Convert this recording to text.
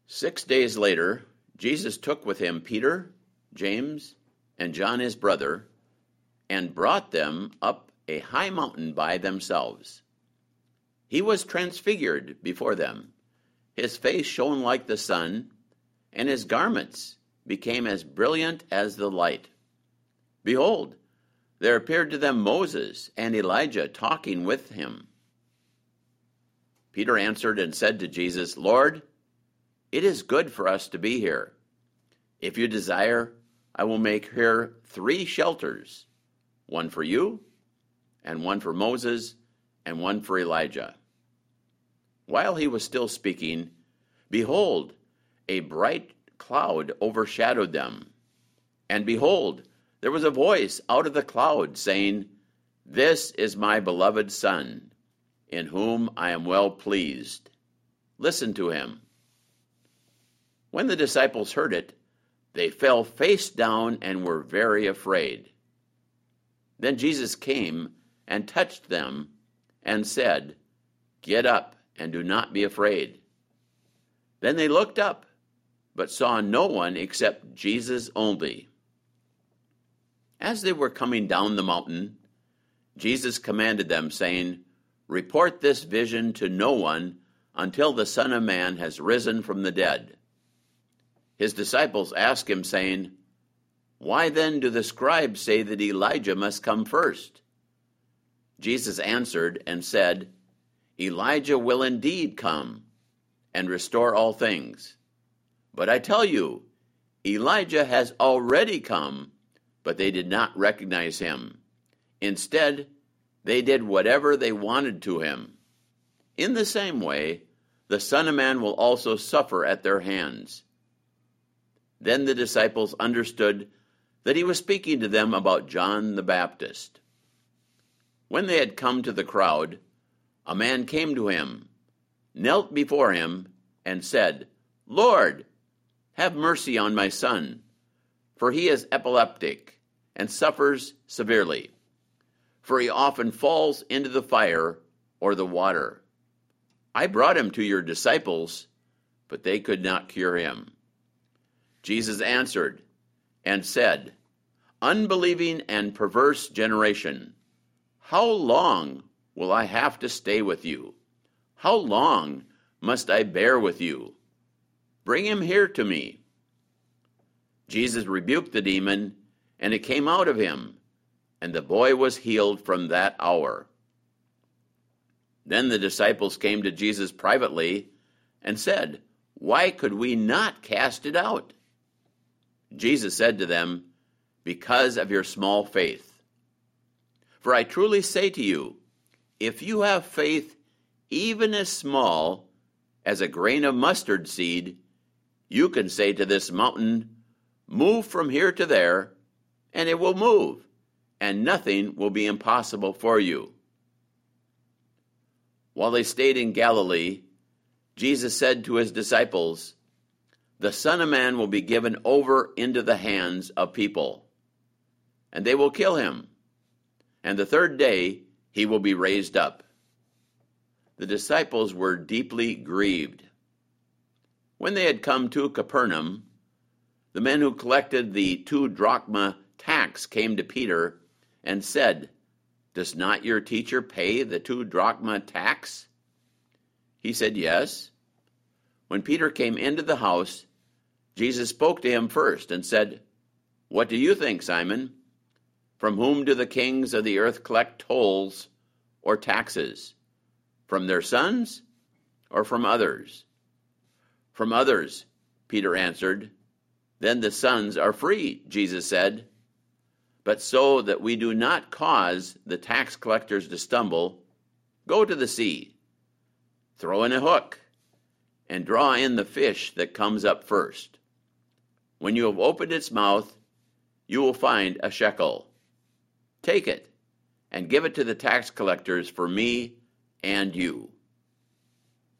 6 days later, Jesus took with him Peter, James, and John his brother, and brought them up a high mountain by themselves. He was transfigured before them. His face shone like the sun, and his garments became as brilliant as the light. Behold, there appeared to them Moses and Elijah talking with him. Peter answered and said to Jesus, "Lord, it is good for us to be here. If you desire, I will make here 3 shelters, one for you, and one for Moses, and one for Elijah." While he was still speaking, behold, a bright cloud overshadowed them. And behold, there was a voice out of the cloud saying, "This is my beloved Son, in whom I am well pleased. Listen to him." When the disciples heard it, they fell face down and were very afraid. Then Jesus came and touched them and said, "Get up and do not be afraid." Then they looked up, but saw no one except Jesus only. As they were coming down the mountain, Jesus commanded them, saying, "Report this vision to no one until the Son of Man has risen from the dead." His disciples asked him, saying, "Why then do the scribes say that Elijah must come first?" Jesus answered and said, "Elijah will indeed come and restore all things. But I tell you, Elijah has already come, but they did not recognize him. Instead, they did whatever they wanted to him. In the same way, the Son of Man will also suffer at their hands." Then the disciples understood that he was speaking to them about John the Baptist. When they had come to the crowd, a man came to him, knelt before him, and said, "Lord, have mercy on my son, for he is epileptic and suffers severely. For he often falls into the fire or the water. I brought him to your disciples, but they could not cure him." Jesus answered and said, "Unbelieving and perverse generation, how long will I have to stay with you? How long must I bear with you? Bring him here to me." Jesus rebuked the demon, and it came out of him, and the boy was healed from that hour. Then the disciples came to Jesus privately and said, "Why could we not cast it out?" Jesus said to them, "Because of your small faith. For I truly say to you, if you have faith even as small as a grain of mustard seed, you can say to this mountain, 'Move from here to there,' and it will move, and nothing will be impossible for you." While they stayed in Galilee, Jesus said to his disciples, "The Son of Man will be given over into the hands of people, and they will kill him, and the 3rd day he will be raised up." The disciples were deeply grieved. When they had come to Capernaum, the men who collected the 2 drachma tax came to Peter and said, "Does not your teacher pay the 2 drachma tax?" He said, "Yes." When Peter came into the house, Jesus spoke to him first and said, "What do you think, Simon? From whom do the kings of the earth collect tolls or taxes? From their sons or from others?" "From others," Peter answered. "Then the sons are free," Jesus said. "But so that we do not cause the tax collectors to stumble, go to the sea, throw in a hook, and draw in the fish that comes up first. When you have opened its mouth, you will find a shekel. Take it and give it to the tax collectors for me and you."